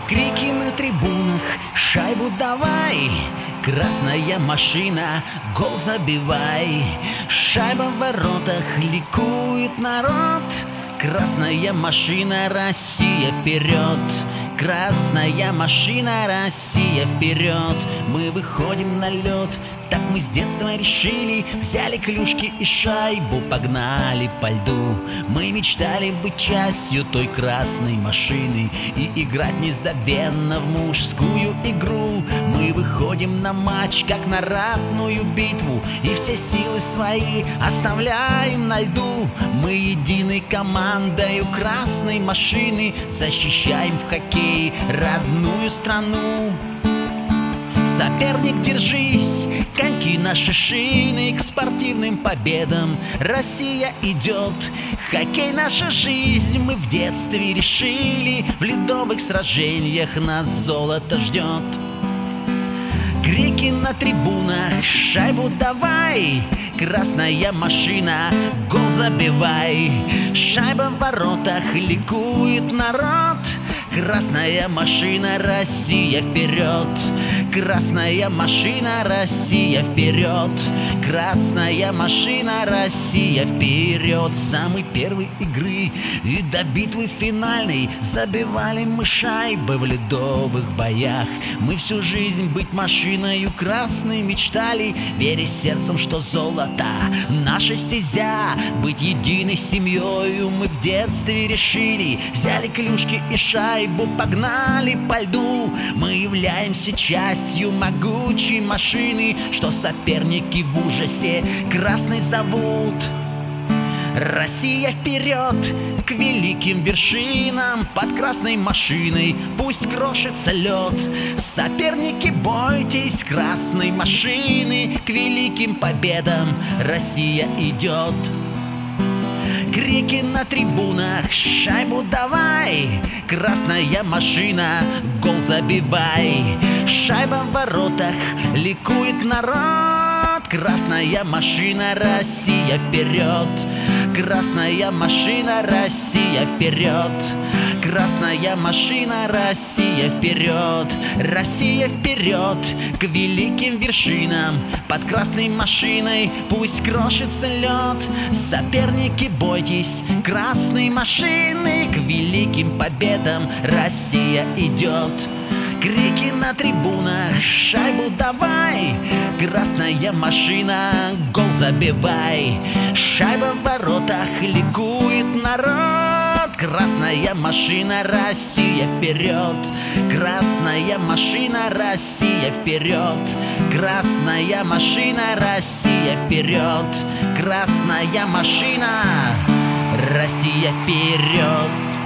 Крики на трибунах, шайбу давай, красная машина, гол забивай. Шайба в воротах, ликует народ, красная машина, Россия вперед. Красная машина, Россия вперед. Мы выходим на лед, так мы с детства решили. Взяли клюшки и шайбу, погнали по льду. Мы мечтали быть частью той красной машины и играть незабвенно в мужскую игру. Мы выходим на матч, как на ратную битву, и все силы свои оставляем на льду. Мы единой командою красной машины защищаем в хоккее родную страну. Соперник, держись, коньки наши шины, к спортивным победам Россия идет. Хоккей — наша жизнь, мы в детстве решили, в ледовых сражениях нас золото ждет. Крики на трибунах, шайбу давай, красная машина, гол забивай. Шайба в воротах, ликует народ, красная машина, Россия вперед. Красная машина, Россия вперед. Красная машина, Россия вперед. С самой первой игры и до битвы финальной забивали мы шайбы в ледовых боях. Мы всю жизнь быть машиною красной мечтали, веря сердцем, что золото наша стезя. Быть единой семьей мы в детстве решили. Взяли клюшки и шайбу, погнали по льду. Мы являемся частью могучей машины, что соперники в ужасе красный зовут. Россия вперед, к великим вершинам, под красной машиной пусть крошится лед. Соперники, бойтесь красной машины, к великим победам Россия идет. Крики на трибунах, шайбу давай, красная машина, гол забивай. Шайба в воротах, ликует народ, красная машина, Россия вперед. Красная машина, Россия вперед. Красная машина, Россия вперед. Россия вперед, к великим вершинам, под красной машиной пусть крошится лед. Соперники, бойтесь красной машины, к великим победам Россия идет. Крики на трибунах, шайбу давай, красная машина, гол забивай. Шайба в воротах, ликует народ, красная машина, Россия вперед. Красная машина, Россия вперед. Красная машина, Россия вперед. Красная машина, Россия вперед.